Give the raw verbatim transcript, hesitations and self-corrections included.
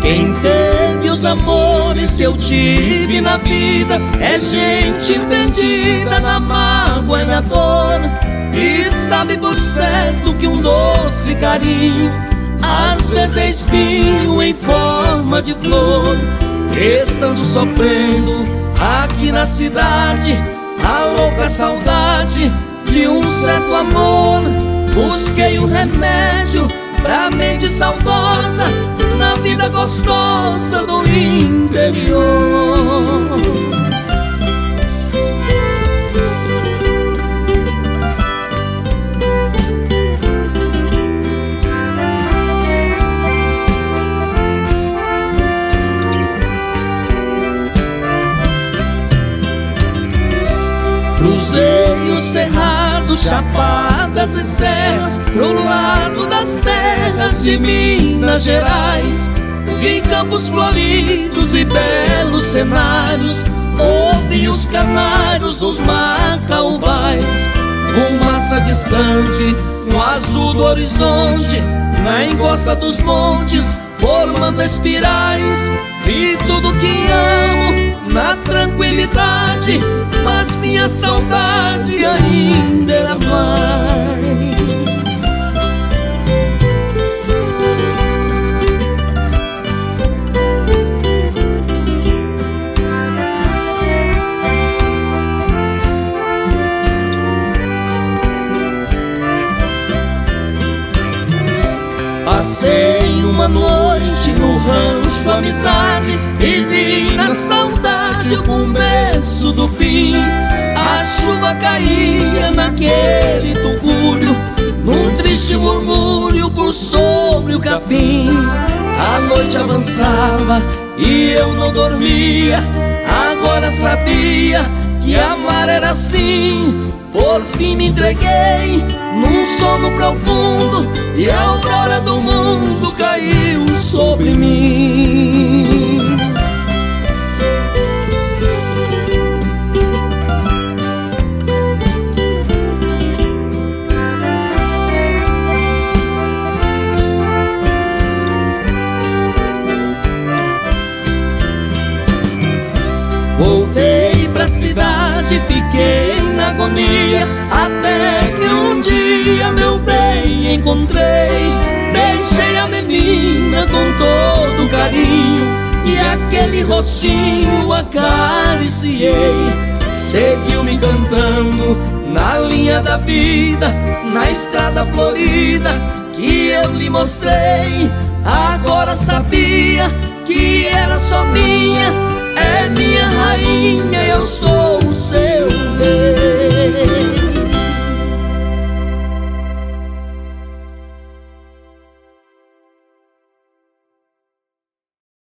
Quem teve os amores que eu tive na vida é gente entendida na mágoa e na dor, e sabe por certo que um doce carinho às vezes é espinho em forma de flor. Estando sofrendo aqui na cidade a louca saudade de um certo amor, busquei um remédio pra mente saudosa na vida gostosa do interior. Cruzei os cerrados, chapadas e serras pro lado das terras de Minas Gerais. Vi campos floridos e belos cenários, ouvi os canários, os macaubais. Fumaça distante no azul do horizonte, na encosta dos montes formando espirais. Vi tudo que amo na tranquilidade, mas minha saudade ainda era mais. Passei uma noite no rancho Amizade e vi na saudade o começo do fim. A chuva caía naquele tugúrio, num triste murmúrio por sobre o capim. A noite avançava e eu não dormia, agora sabia que amar era assim. Por fim me entreguei num sono profundo e a aurora do mundo caiu sobre mim. Voltei pra cidade, fiquei na agonia, até que um dia, meu bem, encontrei. Deixei a menina com todo carinho e aquele rostinho acariciei. Seguiu me cantando na linha da vida, na estrada florida que eu lhe mostrei. Agora sabia que era só minha, é minha rainha, eu sou o seu rei.